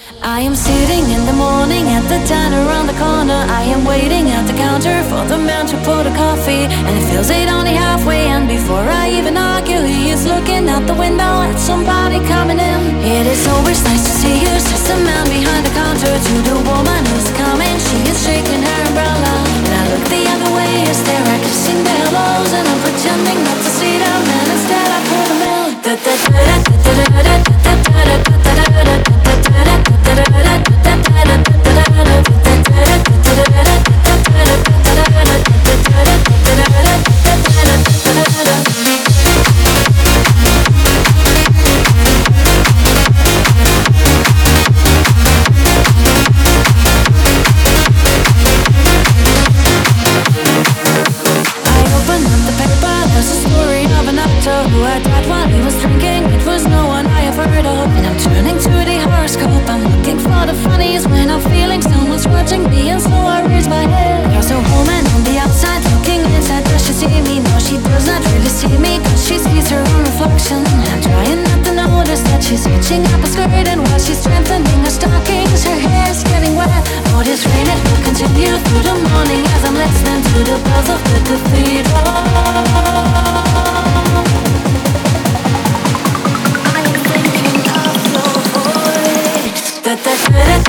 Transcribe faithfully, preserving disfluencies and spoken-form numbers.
I am sitting in the morning at the diner around the corner. I am waiting at the counter for the man to pour the coffee, and it feels it only halfway. And before I even argue, he is looking out the window at somebody coming in. It is always nice to see you, says the man behind the counter to the woman who's coming. She is shaking her umbrella, and I look the other way as they're kissing their hellos, and I'm pretending not to see them, and instead I pull them in. Who had died while he was drinking. It was no one I have heard of. And I'm turning to the horoscope. I'm looking for the funnies when I'm feeling someone's watching me, and so I raise my head. There's a woman on the outside looking inside. Does she see me? No, she does not really see me, cause she sees her own reflection. I'm trying not to notice that she's hitching up a skirt, and while she's strengthening her stockings, her hair is getting wet. Oh, this rain, it will continue through the morning as I'm listening to the bells of the cathedral. Da da da da